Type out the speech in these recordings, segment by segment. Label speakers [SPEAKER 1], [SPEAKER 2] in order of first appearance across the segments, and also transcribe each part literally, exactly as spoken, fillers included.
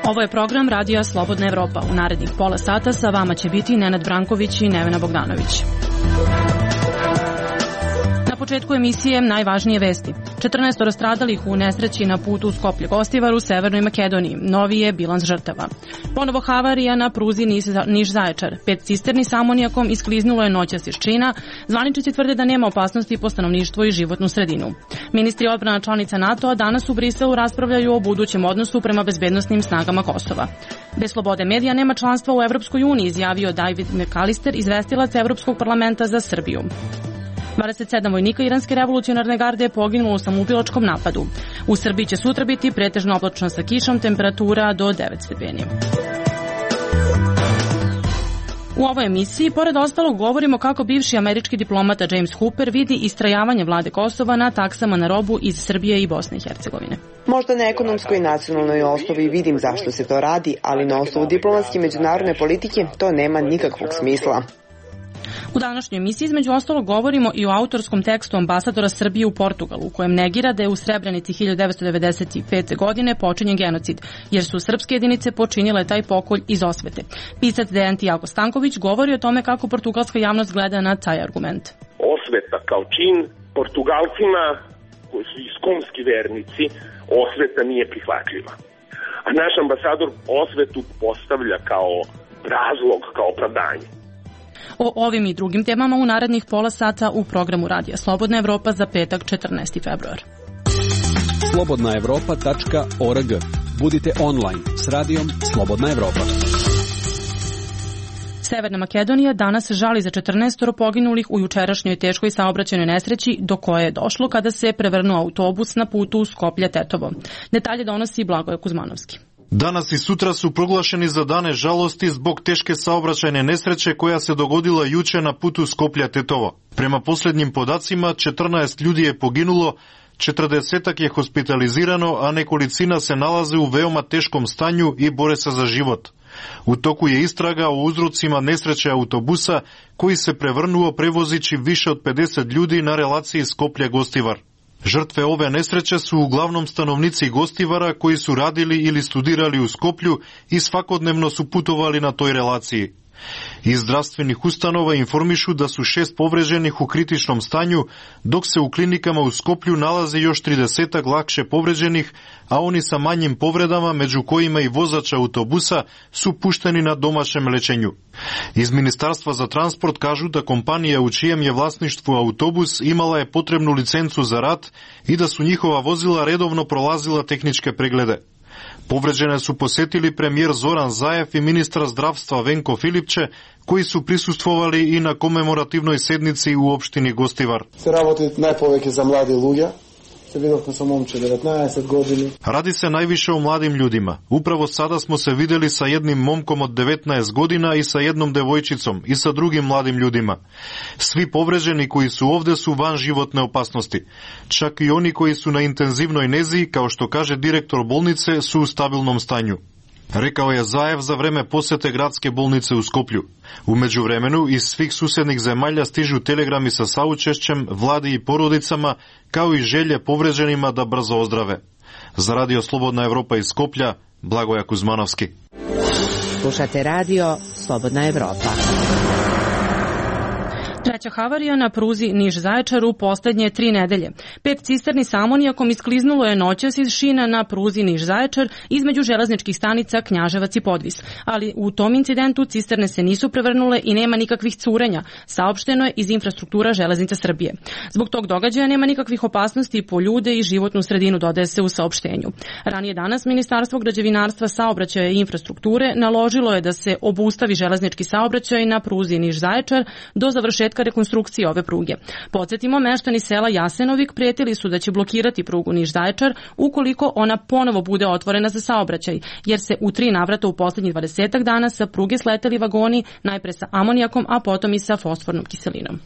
[SPEAKER 1] Ovo je program Radija Slobodna Evropa. U narednih pola sata sa vama će biti Nenad Branković i Nevena Bogdanović. Na početku emisije najvažnije vesti. četrnaest stradalih u nesreći na putu u Skoplje-Gostivar u Severnoj Makedoniji. Novi je bilans žrtava. Ponovo havarija na pruzi Niš-Zaječar. Pet cisterni sa amonijakom iskliznulo je noćas iz Čina. Zvaničnici tvrde da nema opasnosti po stanovništvo i životnu sredinu. Ministri odbrana članica NATO-a danas u Briselu raspravljaju o budućem odnosu prema bezbednosnim snagama Kosova. Bez slobode medija nema članstva u Evropskoj uniji, izjavio David McAllister, izvestilac Evropskog parlamenta za Srbiju. dvadeset sedam vojnika Iranske revolucionarne garde je poginulo u samoubilačkom napadu. U Srbiji će sutra biti pretežno oblačno sa kišom, temperatura do devet stepeni. U ovoj emisiji, pored ostalog, govorimo kako bivši američki diplomata James Hooper vidi istrajavanje vlade Kosova na taksama na robu iz Srbije i Bosne i Hercegovine.
[SPEAKER 2] Možda na ekonomskoj i nacionalnoj osnovi vidim zašto se to radi, ali na osnovu diplomatske međunarodne politike to nema nikakvog smisla.
[SPEAKER 1] U današnjoj emisiji između ostalog govorimo i o autorskom tekstu ambasadora Srbije u Portugalu, u kojem negira da je u Srebrenici hiljadu devetsto devedeset pete. godine počinjen genocid, jer su srpske jedinice počinile taj pokolj iz osvete. Pisac Dejan Tiago Stanković govori o tome kako portugalska javnost gleda na taj argument.
[SPEAKER 3] Osveta kao čin Portugalcima, koji su iskonski vernici, osveta nije prihvatljiva. A naš ambasador osvetu postavlja kao razlog, kao opravdanje.
[SPEAKER 1] O ovim i drugim temama u narednih pola sata u programu Radija Slobodna Evropa za petak četrnaesti februar.
[SPEAKER 4] slobodna evropa tačka org. Budite online s radijom Slobodna Evropa.
[SPEAKER 1] Severna Makedonija danas žali za četrnaest poginulih u jučerašnjoj teškoj saobraćajnoj nesreći do koje je došlo kada se prevrnuo autobus na putu Skoplje-Tetovo. Detalje donosi Blagoje Kuzmanovski.
[SPEAKER 5] Danas i sutra su proglašeni za dane žalosti zbog teške saobraćajne nesreće koja se dogodila juče na putu Skoplja-Tetovo. Prema posljednjim podacima, četrnaest ljudi je poginulo, četrdesetak je hospitalizirano, a nekolicina se nalaze u veoma teškom stanju i bore se za život. U toku je istraga o uzrocima nesreće autobusa koji se prevrnuo prevozići više od pedeset ljudi na relaciji Skoplje-Gostivar. Žrtve ove nesreće su uglavnom stanovnici Gostivara koji su radili ili studirali u Skoplju i svakodnevno su putovali na toj relaciji. Iz zdravstvenih ustanova informišu da su šest povređenih u kritičnom stanju, dok se u klinikama u Skoplju nalaze još tridesetak lakše povređenih, a oni sa manjim povredama, među kojima i vozač autobusa, su pušteni na domaćem lečenju. Iz Ministarstva za transport kažu da kompanija u čijem je vlasništvu autobus imala je potrebnu licencu za rad i da su njihova vozila redovno prolazila tehničke preglede. Povređene su posetili premijer Zoran Zaev i ministar zdravstva Venko Filipče, koji su prisustvovali i na komemorativnoj sednici u opštini Gostivar.
[SPEAKER 6] Se работи najpoveke za mladi ľudia. Se videli sa momče devetnaest godina.
[SPEAKER 5] Radi se najviše o mladim ljudima. Upravo sada smo se videli sa jednim momkom od devetnaest godina i sa jednom devojčicom i sa drugim mladim ljudima. Svi povređeni koji su ovde su van životne opasnosti. Čak i oni koji su na intenzivnoj nezi, kao što kaže direktor bolnice, su u stabilnom stanju. Rekao je Zaev za vreme posete gradske bolnice u Skoplju. U međuvremenu iz svih susednih zemalja stižu telegrami sa saučešćem vladi i porodicama, kao i želje povređenima da brzo ozdrave. Za Radio Slobodna Evropa iz Skoplja, Blagoje Kuzmanovski.
[SPEAKER 7] Slušate Radio Slobodna Evropa.
[SPEAKER 1] Treća havarija na pruzi Niš-Zaječar u poslednje tri nedelje. Pet cisterni sa amonijakom iskliznulo je noćas iz šina na pruzi Niš-Zaječar između železničkih stanica Knjaževac i Podvis. Ali u tom incidentu cisterne se nisu prevrnule i nema nikakvih curenja, saopšteno je iz infrastruktura Železnica Srbije. Zbog tog događaja nema nikakvih opasnosti po ljude i životnu sredinu, dodaje se u saopštenju. Ranije danas Ministarstvo građevinarstva, saobraćaja i infrastrukture naložilo je da se obustavi železnički saobraćaj na pruzi Niš-Zaječar do završetka rekonstrukcije ove pruge. Podsjetimo, meštani sela Jasenovik pretili su da će blokirati prugu Niš-Zaječar ukoliko ona ponovo bude otvorena za saobraćaj, jer se u tri navrata u poslednjih dvadesetak dana sa pruge sleteli vagoni, najpre sa amonijakom, a potom i sa fosfornom kiselinom.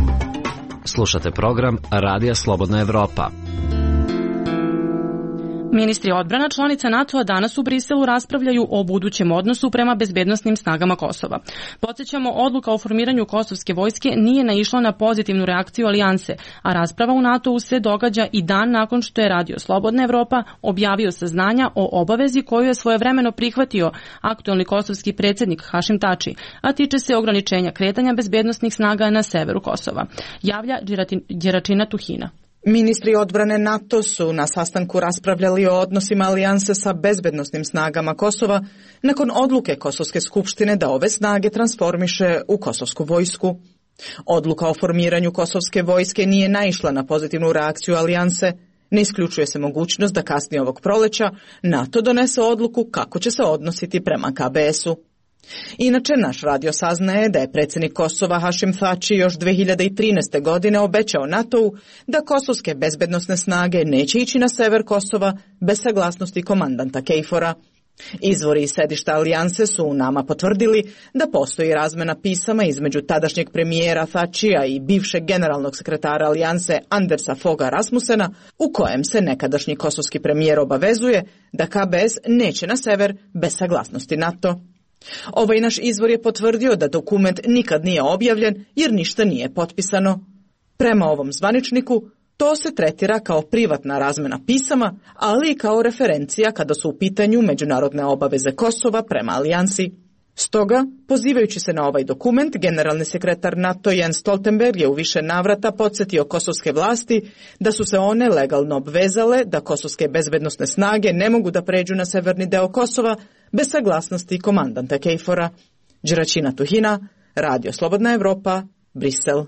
[SPEAKER 8] Slušate program Radija Slobodna Evropa.
[SPEAKER 1] Ministri odbrana članica NATO-a danas u Briselu raspravljaju o budućem odnosu prema bezbednosnim snagama Kosova. Podsjećamo, odluka o formiranju kosovske vojske nije naišla na pozitivnu reakciju alijanse, a rasprava u NATO-u se događa i dan nakon što je Radio Slobodna Evropa objavio saznanja o obavezi koju je svojevremeno prihvatio aktuelni kosovski predsjednik Hašim Tači, a tiče se ograničenja kretanja bezbednosnih snaga na severu Kosova. Javlja Đeračina Tuhina.
[SPEAKER 8] Ministri odbrane NATO su na sastanku raspravljali o odnosima alijanse sa bezbednosnim snagama Kosova nakon odluke Kosovske skupštine da ove snage transformiše u kosovsku vojsku. Odluka o formiranju kosovske vojske nije naišla na pozitivnu reakciju alijanse. Ne isključuje se mogućnost da kasnije ovog proleća NATO donese odluku kako će se odnositi prema K B S-u. Inače, naš radio saznaje da je predsjednik Kosova Hašim Tači još dve hiljade trinaeste. godine obećao NATO-u da kosovske bezbednosne snage neće ići na sever Kosova bez saglasnosti komandanta Kejfora. Izvori iz sedišta alijanse su nama potvrdili da postoji razmena pisama između tadašnjeg premijera Tačija i bivšeg generalnog sekretara alijanse Andersa Foga Rasmusena, u kojem se nekadašnji kosovski premijer obavezuje da K B S neće na sever bez saglasnosti NATO. Ovaj naš izvor je potvrdio da dokument nikad nije objavljen jer ništa nije potpisano. Prema ovom zvaničniku, to se tretira kao privatna razmena pisama, ali i kao referencija kada su u pitanju međunarodne obaveze Kosova prema alijansi. Stoga, pozivajući se na ovaj dokument, generalni sekretar NATO Jens Stoltenberg je u više navrata podsjetio kosovske vlasti da su se one legalno obvezale da kosovske bezbednosne snage ne mogu da pređu na severni deo Kosova bez saglasnosti komandanta Kejfora. Đeračina Tuhina, Radio Slobodna Evropa, Brisel.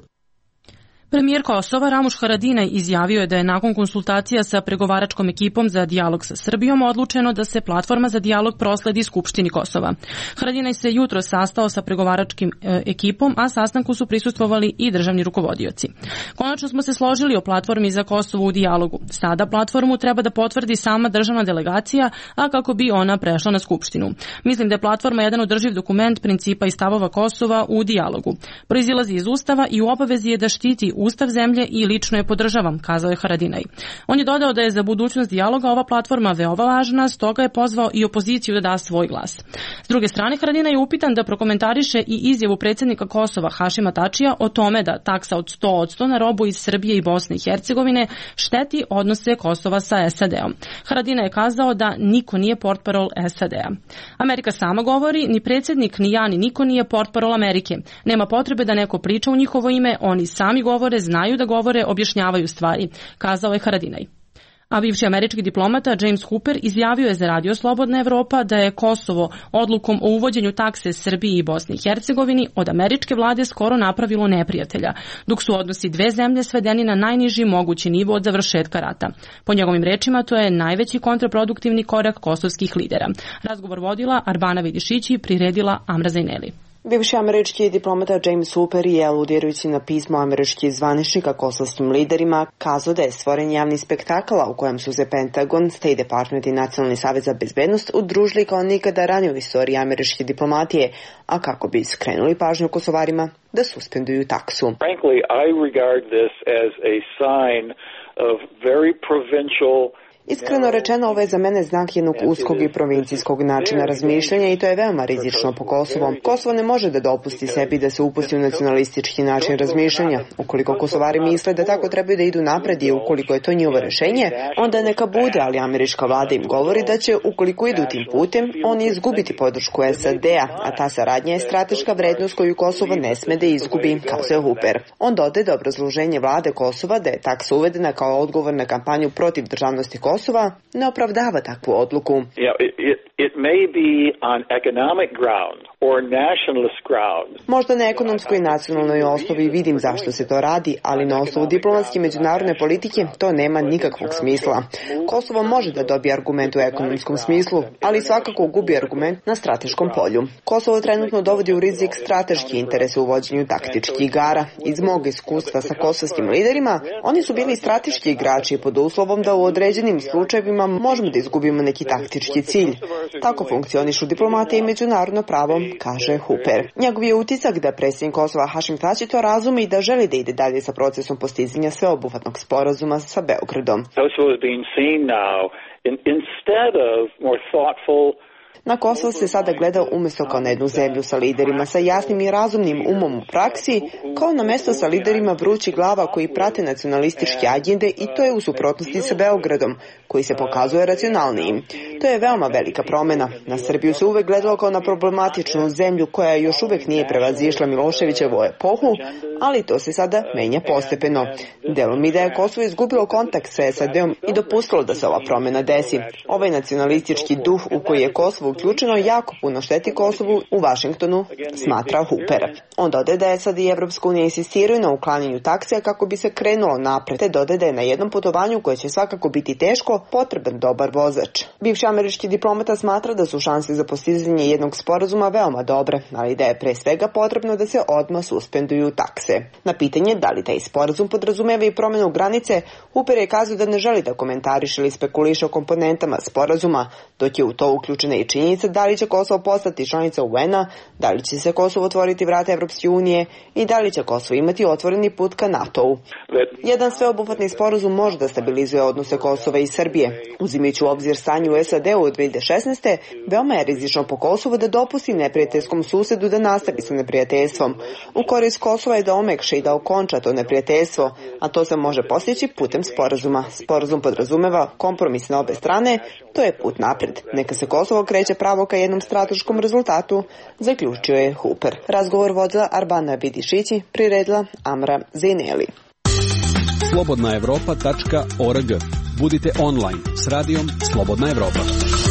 [SPEAKER 1] Premijer Kosova Ramuš Haradinaj izjavio je da je nakon konsultacija sa pregovaračkom ekipom za dijalog sa Srbijom odlučeno da se platforma za dijalog prosledi Skupštini Kosova. Haradinaj se jutro sastao sa pregovaračkim e, ekipom, a sastanku su prisustvovali i državni rukovodioci. Konačno smo se složili o platformi za Kosovo u dijalogu. Sada platformu treba da potvrdi sama državna delegacija, a kako bi ona prešla na Skupštinu. Mislim da je platforma jedan održiv dokument principa i stavova Kosova u dijalogu. Proizilazi iz Ustava i u obavezi je da štiti Ustav zemlje i lično je podržavam, kazao je Haradinaj. On je dodao da je za budućnost dijaloga ova platforma veoma važna, stoga je pozvao i opoziciju da da svoj glas. S druge strane, Haradinaj je upitan da prokomentariše i izjavu predsjednika Kosova Hašima Tačija o tome da taksa od sto posto na robu iz Srbije i Bosne i Hercegovine šteti odnose Kosova sa S A D-om. Haradinaj je kazao da niko nije portparol S A D-a. Amerika sama govori, ni predsjednik, ni ja, ni niko nije portparol Amerike. Nema potrebe da neko priča u njihovo ime, oni sami govore, znaju da govore, objašnjavaju stvari, kazao je Haradinaj. A bivši američki diplomata James Hooper izjavio je za Radio Slobodna Evropa da je Kosovo odlukom o uvođenju takse Srbiji i Bosni i Hercegovini od američke vlade skoro napravilo neprijatelja, dok su odnosi dve zemlje svedeni na najniži mogući nivo od završetka rata. Po njegovim rečima, to je najveći kontraproduktivni korak kosovskih lidera. Razgovor vodila Arbana Vidišić i priredila Amra Zajneli.
[SPEAKER 2] Bivši američki diplomata James Hooper je, aludirajući na pismo američkih zvaničnika kosovskim liderima, kazao da je stvoren javni spektakl u kojem su se Pentagon, State Department i Nacionalni savez za bezbednost udružili kao nikada ranije u istoriji američke diplomatije, a kako bi skrenuli pažnju Kosovarima da suspenduju taksu.
[SPEAKER 9] Frankly, I regard this as a sign of very provincial.
[SPEAKER 2] Iskreno rečeno, ovo je za mene znak jednog uskog i provincijskog načina razmišljanja i to je veoma rizično po Kosovo. Kosovo ne može da dopusti sebi da se upusti u nacionalistički način razmišljanja. Ukoliko Kosovari misle da tako trebaju da idu napred i ukoliko je to njihovo rešenje, onda neka bude, ali američka vlada im govori da će, ukoliko idu tim putem, oni izgubiti podršku S A D-a, a ta saradnja je strateška vrednost koju Kosovo ne sme da izgubi, kazao Hooper. On dodaje da obrazloženje vlade Kosova da je taksa uvedena kao odgovor na kampanju protiv državnosti Kosova Kosova ne opravdava takvu odluku.
[SPEAKER 9] Yeah, it, it, it may be on economic ground or nationalist ground.
[SPEAKER 2] Možda na ekonomskoj i nacionalnoj osnovi vidim zašto se to radi, ali na osnovu diplomatske međunarodne politike to nema nikakvog smisla. Kosovo može da dobije argument u ekonomskom smislu, ali svakako gubi argument na strateškom polju. Kosovo trenutno dovodi u rizik strateški interes u vođenju taktičkih igara. Iz mog iskustva sa kosovskim liderima, oni su bili strateški igrači pod uslovom da u određenim slučajevima možemo da izgubimo neki taktički cilj. Tako funkcionišu diplomatija i međunarodno pravo, kaže Hooper. Njegov je utisak da predsjednik Kosova Hašim Tači to razume i da želi da ide dalje sa procesom postizanja sveobuhvatnog sporazuma sa Beogradom.
[SPEAKER 9] Kosovo is being seen now instead of more thoughtful.
[SPEAKER 2] Na Kosovo se sada gleda umjesto kao na jednu zemlju sa liderima sa jasnim i razumnim umom u praksi, kao na mesto sa liderima vrućih glava koji prate nacionalističke agende i to je u suprotnosti sa Beogradom, koji se pokazuje racionalnijim. To je veoma velika promjena. Na Srbiju se uvek gledalo kao na problematičnu zemlju koja još uvek nije prevazišla Miloševićevu epohu, ali to se sada menja postepeno. Delom i da je Kosovo izgubilo kontakt sa S A D-om i dopustilo da se ova promjena desi. Ovaj nacionalistički duh u koji je Kosovo uključeno jako puno šteti Kosovu, u Vašingtonu smatra Hooper. On dodaje da S A D i Evropska unija insistiraju na uklanjanju taksija kako bi se krenulo napred, te dodaje da je na jednom putovanju koje će svakako biti teško potreban dobar vozač. Bivši američki diplomata smatra da su šanse za postizanje jednog sporazuma veoma dobre, ali da je pre svega potrebno da se odmah suspenduju takse. Na pitanje da li taj sporazum podrazumeva i promjenu granice, Hooper je kazao da ne želi da komentariše ili spekuliše o komponentama sporazuma, dok je u to uključena i činjenica da li će Kosovo postati članica U N-a, da li će se Kosovo otvoriti vrata Evropske unije i da li će Kosovo imati otvoreni put ka NATO-u. Jedan sveobuhvatni sporazum može da stabilizuje odnose Kosova i Srbije. Uzimajući u obzir stanje u S A D-u od dve hiljade šesnaeste. veoma je rizično po Kosovo da dopusti neprijateljskom susedu da nastavi sa neprijateljstvom. U korist Kosova je da omekša i da okonča to neprijateljstvo, a to se može postići putem sporazuma. Sporazum podrazumeva kompromis na obe strane, to je put napred. Neka se Kosovo kreće pravo ka jednom strateškom rezultatu, zaključio je Hooper. Razgovor vodila Arbana Bidišići, priredila Amra Zineli.
[SPEAKER 4] slobodna evropa tačka org. Budite online s radijom Slobodna Evropa.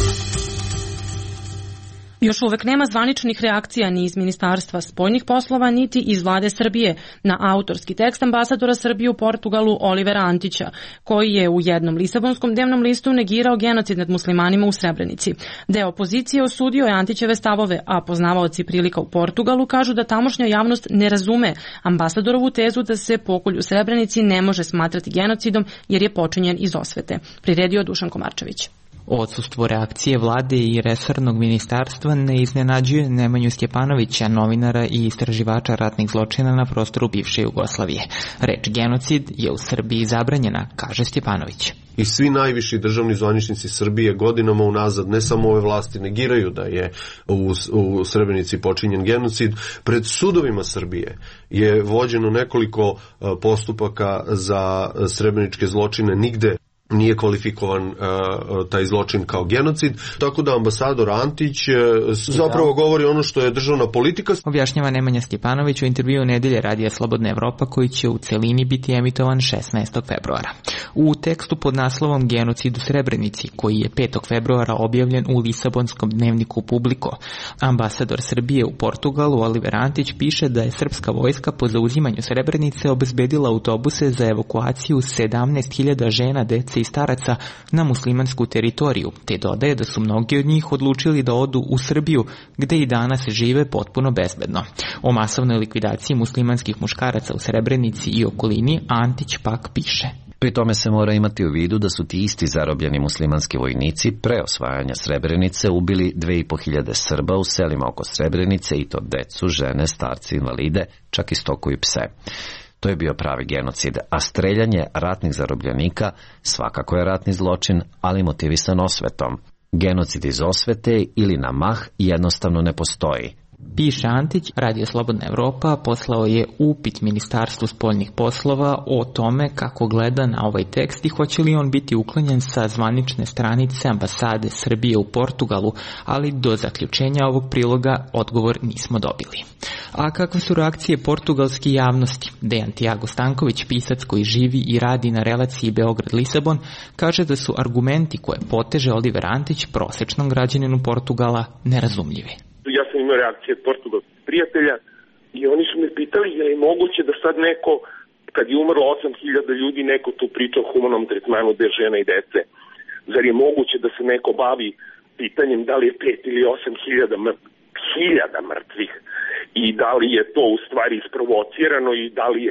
[SPEAKER 1] Još uvek nema zvaničnih reakcija ni iz Ministarstva spoljnih poslova, niti iz vlade Srbije na autorski tekst ambasadora Srbije u Portugalu Olivera Antića, koji je u jednom lisabonskom dnevnom listu negirao genocid nad muslimanima u Srebrenici. Deo opozicije osudio je Antićeve stavove, a poznavaoci prilika u Portugalu kažu da tamošnja javnost ne razume ambasadorovu tezu da se pokolj u Srebrenici ne može smatrati genocidom jer je počinjen iz osvete. Priredio Dušan Komarčević.
[SPEAKER 10] Odsustvo reakcije vlade i resornog ministarstva ne iznenađuje Nemanju Stjepanovića, novinara i istraživača ratnih zločina na prostoru bivše Jugoslavije. Reč genocid je u Srbiji zabranjena, kaže Stjepanović.
[SPEAKER 11] I svi najviši državni zvaničnici Srbije godinama unazad, ne samo ove vlasti, negiraju da je u, u Srebrenici počinjen genocid. Pred sudovima Srbije je vođeno nekoliko postupaka za srebreničke zločine, nigde nije kvalifikovan uh, taj zločin kao genocid, tako da ambasador Antić uh, zapravo govori ono što je državna politika.
[SPEAKER 10] Objašnjava Nemanja Stjepanović u intervjuu Nedelje radija Slobodna Evropa koji će u celini biti emitovan šesnaestog februara. U tekstu pod naslovom Genocid u Srebrenici, koji je petog februara objavljen u Lisabonskom dnevniku Publiko, ambasador Srbije u Portugalu Oliver Antić piše da je srpska vojska po zauzimanju Srebrenice obezbedila autobuse za evakuaciju sedamnaest hiljada žena, dece i staraca na muslimansku teritoriju, te dodaje da su mnogi od njih odlučili da odu u Srbiju, gde i danas žive potpuno bezbedno. O masovnoj likvidaciji muslimanskih muškaraca u Srebrenici i okolini Antić pak piše.
[SPEAKER 12] Pri tome se mora imati u vidu da su ti isti zarobljeni muslimanski vojnici pre osvajanja Srebrenice ubili dve i po hiljade Srba u selima oko Srebrenice, i to decu, žene, starci, invalide, čak i stoku i pse. To je bio pravi genocid, a streljanje ratnih zarobljenika svakako je ratni zločin, ali motivisan osvetom. Genocid iz osvete ili na mah jednostavno ne postoji.
[SPEAKER 10] Piše Antić, Radio Slobodna Evropa poslao je upit Ministarstvu spoljnih poslova o tome kako gleda na ovaj tekst i hoće li on biti uklonjen sa zvanične stranice ambasade Srbije u Portugalu, ali do zaključenja ovog priloga odgovor nismo dobili. A kakve su reakcije portugalske javnosti? Dejan Tiago Stanković, pisac koji živi i radi na relaciji Beograd-Lisabon, kaže da su argumenti koje poteže Oliver Antić prosečnom građaninu Portugala nerazumljivi.
[SPEAKER 3] Ja sam imao reakcije od portugalskih prijatelja i oni su me pitali je li moguće da sad neko, kad je umrlo osam hiljada ljudi, neko tu priča o humanom tretmanu bez žena i dece. Zar je moguće da se neko bavi pitanjem da li je pet ili osam hiljada hiljada mrtvih i da li je to u stvari isprovocirano i da li je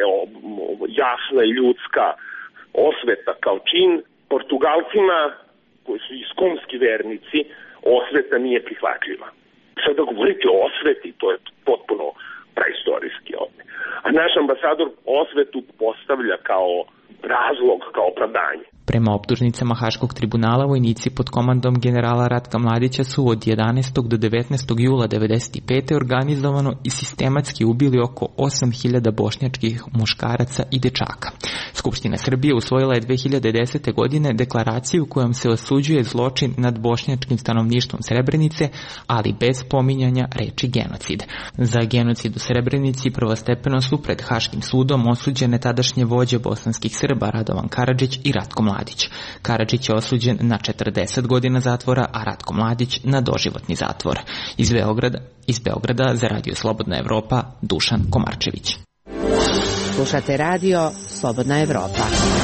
[SPEAKER 3] jasna i ljudska osveta kao čin. Portugalcima, koji su iskonski vernici, osveta nije prihvatljiva. Sada govorite o osveti, to je potpuno praistorijski ovdje. A naš ambasador osvetu postavlja kao razlog, kao opravdanje.
[SPEAKER 10] Prema optužnicama Haškog tribunala, vojnici pod komandom generala Ratka Mladića su od jedanaestog do devetnaestog jula devedeset pete. organizovano i sistematski ubili oko osam hiljada bošnjačkih muškaraca i dečaka. Skupština Srbije usvojila je dve hiljade desete. godine deklaraciju kojom se osuđuje zločin nad bošnjačkim stanovništvom Srebrenice, ali bez pominjanja reči genocid. Za genocid u Srebrenici prvostepeno su pred Haškim sudom osuđene tadašnje vođe bosanskih Srba Radovan Karadžić i Ratko Mladić. Karadžić je osuđen na četrdeset godina zatvora, a Ratko Mladić na doživotni zatvor. Iz Beograda, iz Beograda za Radio Slobodna Evropa, Dušan Komarčević.
[SPEAKER 7] Slušate radio Slobodna Evropa.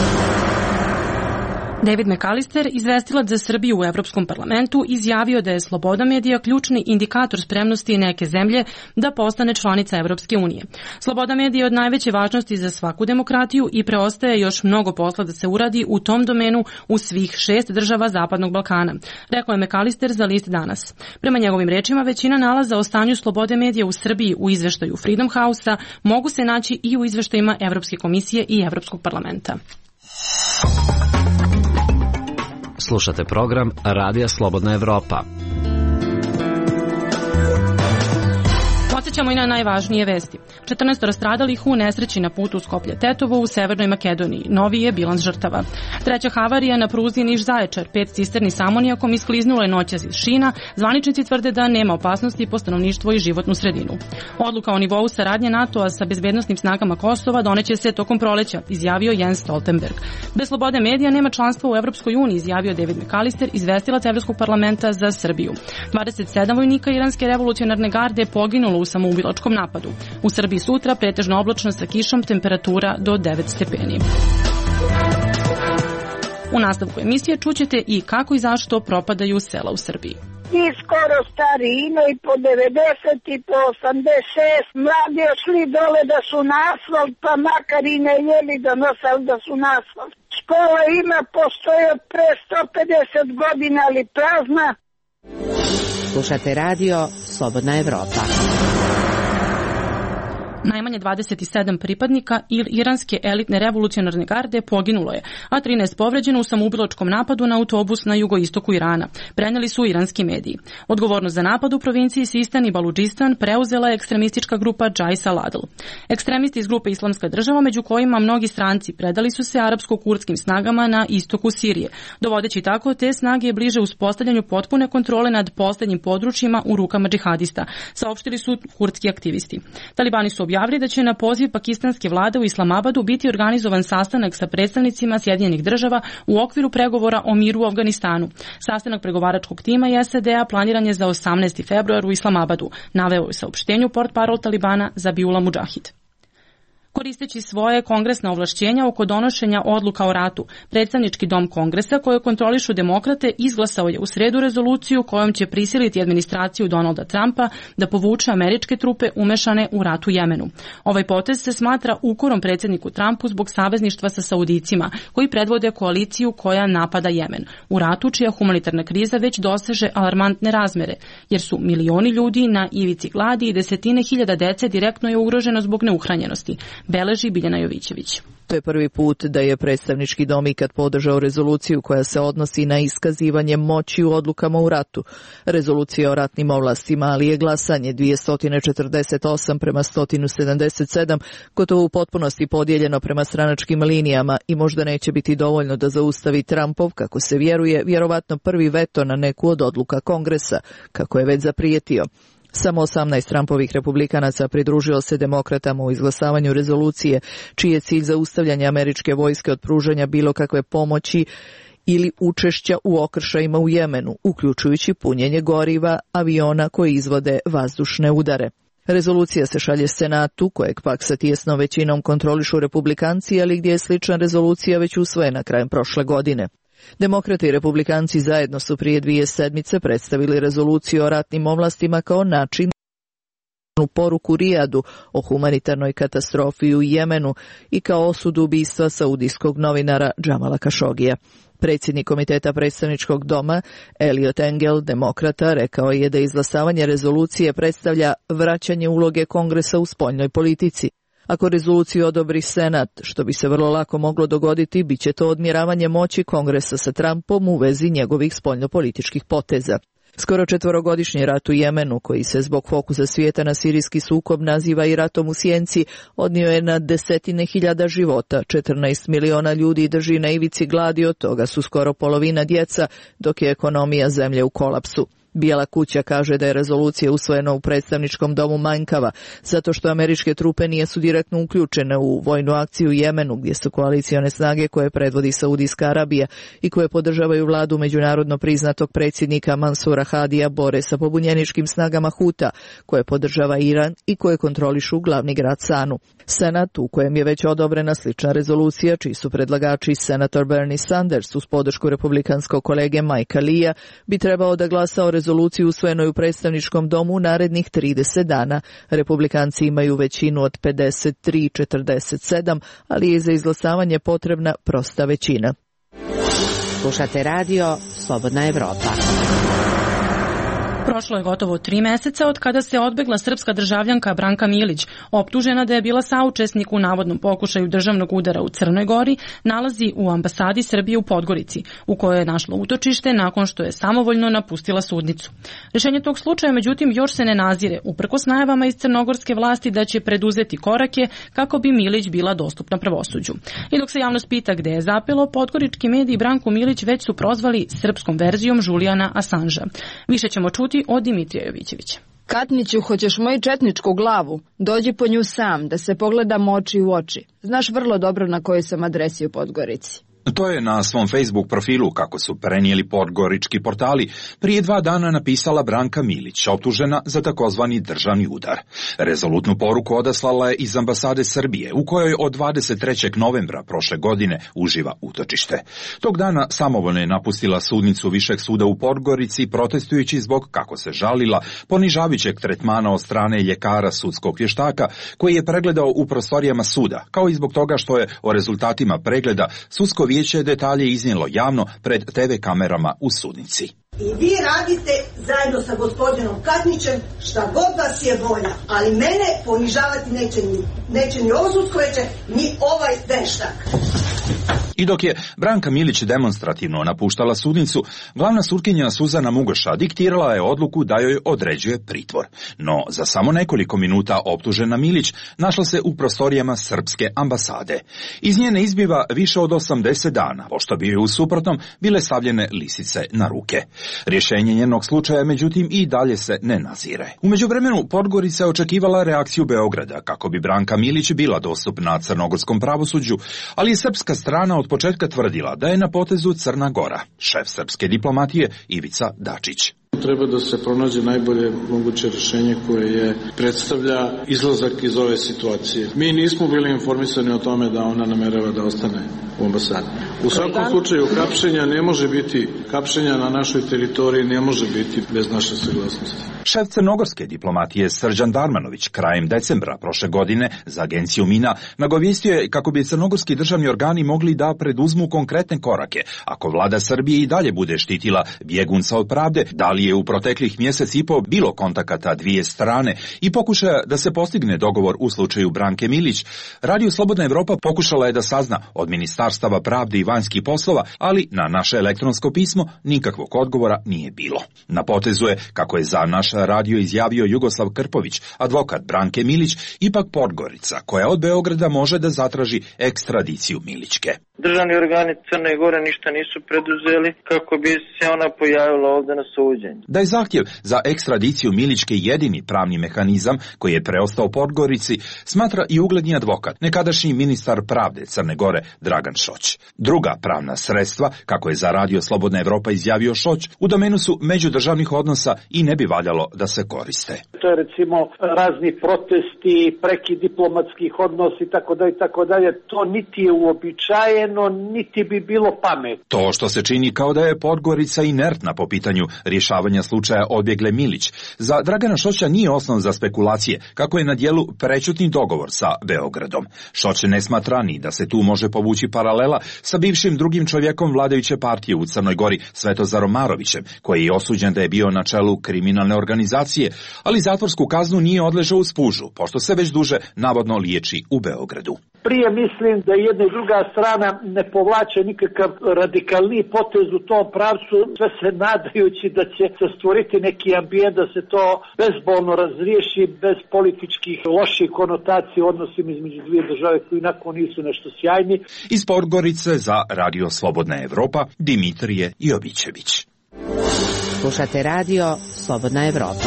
[SPEAKER 1] David McAllister, izvestilac za Srbiju u Evropskom parlamentu, izjavio da je sloboda medija ključni indikator spremnosti neke zemlje da postane članica Evropske unije. Sloboda medija je od najveće važnosti za svaku demokratiju i preostaje još mnogo posla da se uradi u tom domenu u svih šest država Zapadnog Balkana, rekao je McAllister za list Danas. Prema njegovim rečima, većina nalaza o stanju slobode medija u Srbiji u izveštaju Freedom House-a mogu se naći i u izveštajima Evropske komisije i Evropskog parlamenta.
[SPEAKER 12] Slušate program Radija Slobodna Evropa.
[SPEAKER 1] Podsećamo i na najvažnije vesti. četrnaest stradalih u nesreći na putu Skoplje-Tetovo u Severnoj Makedoniji. Novi je bilans žrtava. Treća havarija na pruzi Niš-Zaječar. Pet cisterni s amonijakom iskliznulo je noćas iz šina. Zvaničnici tvrde da nema opasnosti po stanovništvo i životnu sredinu. Odluka o nivou saradnje NATO-a sa bezbednosnim snagama Kosova doneće se tokom proleća, izjavio Jens Stoltenberg. Bez slobode medija nema članstva u Evropskoj uniji, izjavio David McAllister, izvestilac Evropskog parlamenta za Srbiju. dvadeset sedam vojnika Iranske revolucionarne garde poginulo u samoubilačkom napadu. U Srbiji sutra pretežno oblačno sa kišom, temperatura do devet stepeni. U nastavku emisije čućete i kako i zašto propadaju sela u Srbiji.
[SPEAKER 13] I skoro stari imaju po devedeset i po osamdeset šest, mladi ošli dole da su na asfalt, pa makar i ne jeli da nosali da su na asfalt. Škola ima, postoje od pre sto pedeset godina, ali prazna.
[SPEAKER 7] Slušate radio Slobodna Evropa.
[SPEAKER 1] Najmanje dvadeset sedam pripadnika iranske elitne revolucionarne garde poginulo je, a trinaest povređeno u samoubilačkom napadu na autobus na jugoistoku Irana, preneli su iranski mediji. Odgovornost za napad u provinciji Sistan i Baludžistan preuzela je ekstremistička grupa Jais al-Adl. Ekstremisti iz grupe Islamska država, među kojima mnogi stranci, predali su se arapsko-kurdskim snagama na istoku Sirije, dovodeći tako te snage bliže uspostavljanju potpune kontrole nad poslednjim područjima u rukama džihadista, saopštili su kurdski aktivisti. Talibani su objavili da će na poziv pakistanske vlade u Islamabadu biti organizovan sastanak sa predstavnicima Sjedinjenih država u okviru pregovora o miru u Afganistanu. Sastanak pregovaračkog tima i S A D-a planiran je za osamnaesti februar u Islamabadu, naveo je saopštenju portparol Talibana Zabiullah Mudžahid. Koristeći svoje kongresne ovlašćenja oko donošenja odluka o ratu, predstavnički dom kongresa koje kontrolišu demokrate izglasao je u sredu rezoluciju kojom će prisiliti administraciju Donalda Trumpa da povuče američke trupe umešane u rat u Jemenu. Ovaj potez se smatra ukorom predsjedniku Trumpu zbog savezništva sa Saudicima, koji predvode koaliciju koja napada Jemen, u ratu čija humanitarna kriza već doseže alarmantne razmere, jer su milioni ljudi na ivici gladi i desetine hiljada dece direktno je ugroženo zbog neuhranjenosti, beleži Biljana Jovićević.
[SPEAKER 14] To je prvi put da je predstavnički dom ikad podržao rezoluciju koja se odnosi na iskazivanje moći u odlukama u ratu. Rezolucija o ratnim ovlastima, ali je glasanje dvesta četrdeset osam prema sto sedamdeset sedam gotovo u potpunosti podijeljeno prema stranačkim linijama i možda neće biti dovoljno da zaustavi Trumpov, kako se vjeruje, vjerovatno prvi veto na neku od odluka Kongresa, kako je već zaprijetio. Samo osamnaest Trumpovih republikanaca pridružilo se demokratama u izglasavanju rezolucije, čiji je cilj zaustavljanje američke vojske od pružanja bilo kakve pomoći ili učešća u okršajima u Jemenu, uključujući punjenje goriva aviona koji izvode vazdušne udare. Rezolucija se šalje Senatu, kojeg pak sa tijesnom većinom kontrolišu republikanci, ali gdje je slična rezolucija već usvojena krajem prošle godine. Demokrati i republikanci zajedno su prije dvije sedmice predstavili rezoluciju o ratnim ovlastima kao način poruku Rijadu o humanitarnoj katastrofi u Jemenu i kao osudu ubistva saudijskog novinara Džamala Kašogija. Predsjednik Komiteta predstavničkog doma, Eliot Engel, demokrata, rekao je da izglasavanje rezolucije predstavlja vraćanje uloge Kongresa u spoljnoj politici. Ako rezoluciju odobri Senat, što bi se vrlo lako moglo dogoditi, bit će to odmjeravanje moći Kongresa sa Trumpom u vezi njegovih spoljnopolitičkih poteza. Skoro četvorogodišnji rat u Jemenu, koji se zbog fokusa svijeta na sirijski sukob naziva i ratom u sjenci, odnio je na desetine hiljada života, četrnaest miliona ljudi drži na ivici gladi, od toga su skoro polovina djeca, dok je ekonomija zemlje u kolapsu. Bijela kuća kaže da je rezolucija usvojena u predstavničkom domu manjkava, zato što američke trupe nisu direktno uključene u vojnu akciju u Jemenu, gdje su koalicione snage koje predvodi Saudijska Arabija i koje podržavaju vladu međunarodno priznatog predsjednika Mansura Hadija bore sa pobunjeničkim snagama Huta, koje podržava Iran i koje kontrolišu glavni grad Sanu. Senat, u kojem je već odobrena slična rezolucija, čiji su predlagači senator Bernie Sanders uz podršku republikanskog kolege Mikea Leea, bi trebao da glasa o rezoluciji usvojenoj u predstavničkom domu narednih trideset dana. Republikanci imaju većinu od pedeset tri četrdeset sedam, ali je za izglasavanje potrebna prosta većina.
[SPEAKER 7] Slušate radio Slobodna Evropa.
[SPEAKER 1] Prošlo je gotovo tri meseca od kada se odbegla srpska državljanka Branka Milić, optužena da je bila saučesnik u navodnom pokušaju državnog udara u Crnoj Gori, nalazi u ambasadi Srbije u Podgorici, u kojoj je našlo utočište nakon što je samovoljno napustila sudnicu. Rješenje tog slučaja, međutim, još se ne nazire, uprkos najavama iz crnogorske vlasti da će preduzeti korake kako bi Milić bila dostupna pravosuđu. I dok se javnost pita gde je zapelo, podgorički mediji Branku Milić već su prozvali srpskom verzijom Julijana Assangea. Više ćemo čuti od Dimitrija Jovićevića.
[SPEAKER 15] Katniću, hoćeš moju četničku glavu? Dođi po nju sam, da se pogledamo oči u oči. Znaš vrlo dobro na kojoj sam adresi u Podgorici.
[SPEAKER 16] To je na svom Facebook profilu, kako su prenijeli podgorički portali, prije dva dana napisala Branka Milić, optužena za takozvani državni udar. Rezolutnu poruku odaslala je iz ambasade Srbije, u kojoj od dvadeset trećeg novembra prošle godine uživa utočište. Tog dana samovoljno je napustila sudnicu Višeg suda u Podgorici, protestujući zbog, kako se žalila, ponižavajućeg tretmana od strane ljekara sudskog vještaka, koji je pregledao u prostorijama suda, kao i zbog toga što je o rezultatima pregleda sudsko vijeće detalje iznijelo javno pred te ve kamerama u sudnici.
[SPEAKER 17] I vi radite zajedno sa gospodinom Katnićem šta god vas je volja, ali mene ponižavati neće ni, neće ni ovo sudsko vijeće, ni ovaj veštak.
[SPEAKER 16] I dok je Branka Milić demonstrativno napuštala sudnicu, glavna sutkinja Suzana Mugoša diktirala je odluku da joj određuje pritvor. No, za samo nekoliko minuta optužena Milić našla se u prostorijama srpske ambasade. Iz nje ne izbiva više od osamdeset dana, pošto bi joj u suprotnom bile stavljene lisice na ruke. Rješenje njenog slučaja, međutim, i dalje se ne nazire. U međuvremenu Podgorica je očekivala reakciju Beograda kako bi Branka Milić bila dostupna crnogorskom pravosuđu, ali je srpska strana od početka tvrdila da je na potezu Crna Gora. Šef srpske diplomatije Ivica Dačić.
[SPEAKER 18] Treba da se pronađe najbolje moguće rješenje koje je predstavlja izlazak iz ove situacije. Mi nismo bili informisani o tome da ona namerava da ostane u ambasadi. U svakom slučaju hapšenja ne može biti, hapšenja na našoj teritoriji ne može biti bez naše saglasnosti.
[SPEAKER 16] Šef crnogorske diplomatije Srđan Darmanović krajem decembra prošle godine za agenciju Mina nagovijestio je kako bi crnogorski državni organi mogli da preduzmu konkretne korake ako vlada Srbije i dalje bude štitila bjegunca od pravde, da li je u proteklih mjesec i po bilo kontakata dvije strane i pokušaja da se postigne dogovor u slučaju Branke Milić. Radio Slobodna Evropa pokušala je da sazna od Ministarstava pravde i vanjskih poslova, ali na naše elektronsko pismo nikakvog odgovora nije bilo. Na potezu je, kako je za naš radio izjavio Jugoslav Krpović, advokat Branke Milić, ipak Podgorica, koja od Beograda može da zatraži ekstradiciju Milićke.
[SPEAKER 19] Državni organi Crne Gore ništa nisu preduzeli kako bi se ona pojavila ovdje na suđenju.
[SPEAKER 16] Da je zahtjev za ekstradiciju Milićke jedini pravni mehanizam koji je preostao Podgorici, smatra i ugledni advokat, nekadašnji ministar pravde Crne Gore Dragan Šoć. Druga pravna sredstva, kako je za radio Slobodna Evropa izjavio Šoć, u domenu su međudržavnih odnosa i ne bi valjalo da se koriste.
[SPEAKER 20] To je recimo razni protesti, preki diplomatskih odnosa i tako dalje, tako dalje. To niti je uobičajeno, niti bi bilo pamet.
[SPEAKER 16] To što se čini kao da je Podgorica inertna po pitanju rješavanja slučaja odbjegle Milić, za Dragana Šoća nije osnov za spekulacije, kako je na dijelu prečutni dogovor sa Beogradom. Šoć ne smatra ni da se tu može povući paralela sa bivšim drugim čovjekom vladajuće partije u Crnoj Gori, Svetozarom Marovićem, koji je osuđen da je bio na čelu kriminalne organizacije, ali zatvorsku kaznu nije odležao u Spužu, pošto se već duže navodno liječi u Beogradu.
[SPEAKER 20] Prije mislim da jedna i druga strana ne povlače nikakav radikalni potez u tom pravcu, sve se nadajući da će se stvoriti neki ambijent da se to bezbolno razriješi, bez političkih loših konotacija u odnosima između dvije države koji inako nisu nešto sjajni.
[SPEAKER 16] Iz Podgorice za Radio Slobodna Evropa, Dimitrije Jovićević.
[SPEAKER 7] Slušate Radio Slobodna Evropa.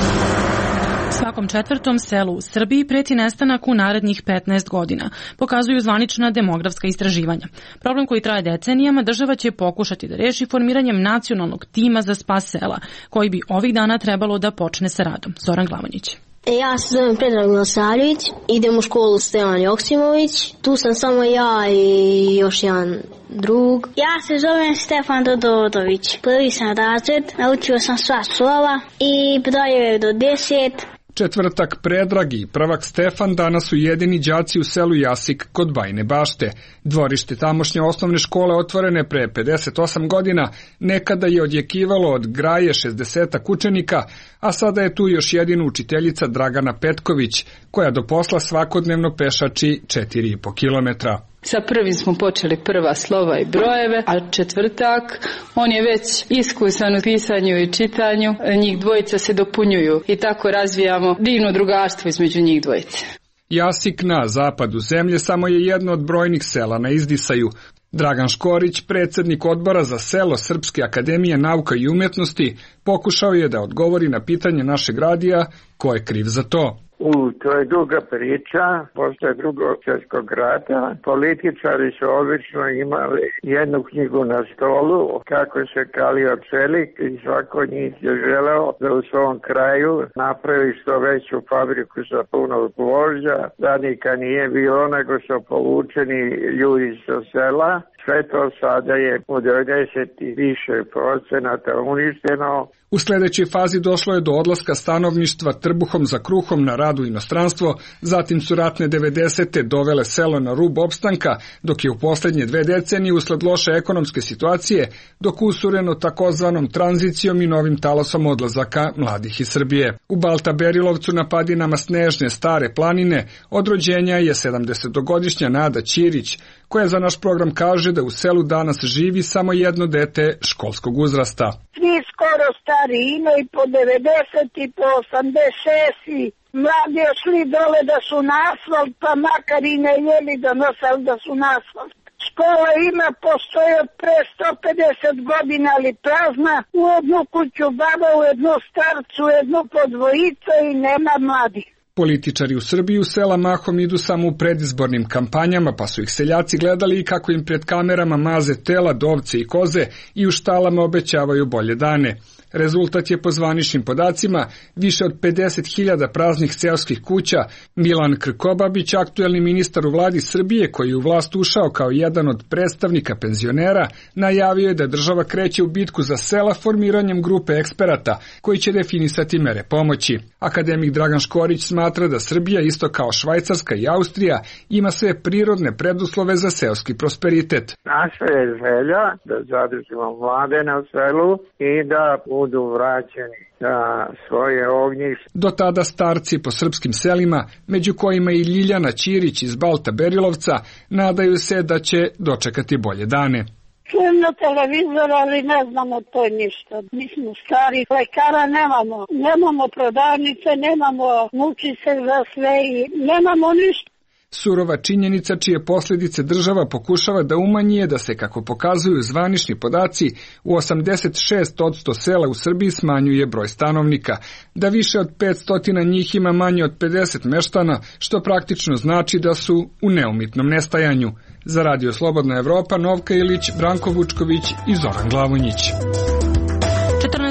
[SPEAKER 1] Svakom četvrtom selu u Srbiji preti nestanak u narednih petnaest godina, pokazuju zvanična demografska istraživanja. Problem koji traje decenijama država će pokušati da reši formiranjem nacionalnog tima za spas sela, koji bi ovih dana trebalo da počne sa radom. Zoran Glavonjić.
[SPEAKER 21] Ja se zovem Predrag Milosavljević, idem u školu Stevan Joksimović, tu sam samo ja i još jedan drug. Ja se zovem Stefan Dodović, prvi sam razred, naučio sam sva slova i brojeve do deset.
[SPEAKER 22] Četvrtak Predrag i prvak Stefan danas su jedini đaci u selu Jasik kod Bajine Bašte. Dvorište tamošnje osnovne škole otvorene pre pedeset osam godina nekada je odjekivalo od graje šezdesetak učenika, a sada je tu još jedina učiteljica Dragana Petković, koja do posla svakodnevno pešači četiri i po kilometra.
[SPEAKER 23] Sa prvim smo počeli prva slova i brojeve, a četvrtak, on je već iskusan u pisanju i čitanju, njih dvojica se dopunjuju i tako razvijamo divno drugarstvo između njih dvojice.
[SPEAKER 22] Jasik na zapadu zemlje samo je jedno od brojnih sela na izdisaju. Dragan Škorić, predsjednik odbora za selo Srpske akademije nauka i umjetnosti, pokušao je da odgovori na pitanje našeg radija ko je kriv za to.
[SPEAKER 24] U, to je duga priča, posle drugog svjetskog rata. Političari su obično imali jednu knjigu na stolu, kako se kalio čelik i svako njih je želeo da u svom kraju napravi što veću fabriku sa puno gvožđa, da nikad nije bilo nego su povučeni ljudi sa sela. Sve to sada je u devedeset i više procenata uništeno.
[SPEAKER 22] U sljedećoj fazi došlo je do odlaska stanovništva trbuhom za kruhom na rad u inostranstvo, zatim su ratne devedesete dovele selo na rub opstanka, dok je u posljednje dve decenije usled loše ekonomske situacije dok usureno takozvanom tranzicijom i novim talasom odlazaka mladih iz Srbije. U Balta Berilovcu na padinama Snežne Stare planine od rođenja je sedamdesetogodišnja Nada Ćirić, koja za naš program kaže da u selu danas živi samo jedno dete školskog uzrasta.
[SPEAKER 13] Svi skoro stari imaju po devedeset i po osamdeset šest i mladi šli dole da su na asfalt, pa makar i ne jeli da nosali da su na asfalt. Škola ima postoje od pre sto pedeset godina, ali prazna, u jednu kuću baba, u jednu starcu, u jednu podvojicu i nema mladih.
[SPEAKER 22] Političari u Srbiji u sela mahom idu samo u predizbornim kampanjama, pa su ih seljaci gledali i kako im pred kamerama maze tela, dovce i koze i u štalama obećavaju bolje dane. Rezultat je po zvaničnim podacima više od pedeset hiljada praznih seoskih kuća. Milan Krkobabić, aktuelni ministar u vladi Srbije koji je u vlast ušao kao jedan od predstavnika penzionera, najavio je da država kreće u bitku za sela formiranjem grupe eksperata koji će definisati mere pomoći. Akademik Dragan Škorić smatra da Srbija, isto kao Švajcarska i Austrija, ima sve prirodne preduslove za seoski prosperitet.
[SPEAKER 24] Naša je želja da zadržimo mlade na selu i da budu vraćeni na svoje ognjište.
[SPEAKER 22] Do tada starci po srpskim selima, među kojima i Ljiljana Ćirić iz Balta Berilovca, nadaju se da će dočekati bolje dane.
[SPEAKER 13] Čujem na televizoru, ali ne znamo to ništa. Mi smo stari, lekara nemamo. Nemamo prodavnice, nemamo mučice za sve i nemamo ništa.
[SPEAKER 22] Surova činjenica čije posljedice država pokušava da umanji je da se, kako pokazuju zvanični podaci, u osamdeset šest posto sela u Srbiji smanjuje broj stanovnika, da više od petsto njih ima manje od pedeset meštana, što praktično znači da su u neumitnom nestajanju. Za Radio Slobodna Evropa, Novka Ilić, Branko Vučković i Zoran Glavonjić.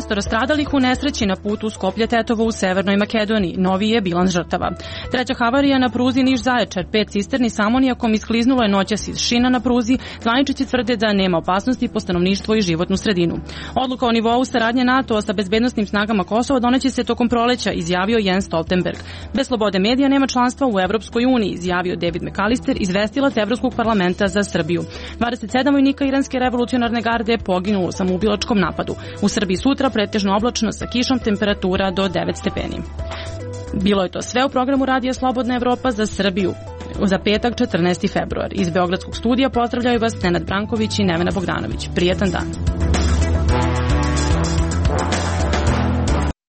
[SPEAKER 1] šesnaest stradalih u nesreći na putu Skoplje-Tetovo u Severnoj Makedoniji. Novi je bilans žrtava. Treća havarija na pruzi Niš-Zaječar. Pet cisterni s amonijakom iskliznulo je noćas iz šina na pruzi. Zvaničnici tvrde da nema opasnosti po stanovništvo i životnu sredinu. Odluka o nivou saradnje NATO-a sa bezbednosnim snagama Kosova doneće se tokom proleća, izjavio Jens Stoltenberg. Bez slobode medija nema članstva u Evropskoj uniji, izjavio David McAllister, izvestilac Evropskog parlamenta za Srbiju. dvadeset sedam vojnika iranske revolucionarne garde poginulo u samoubilačkom napadu. U Srbiji sutra pretežno oblačno sa kišom, temperatura do devet stepeni. Bilo je to sve u programu Radija Slobodna Evropa za Srbiju za petak četrnaesti februar. Iz Beogradskog studija pozdravljaju vas Nenad Branković i Nevena Bogdanović. Prijetan dan.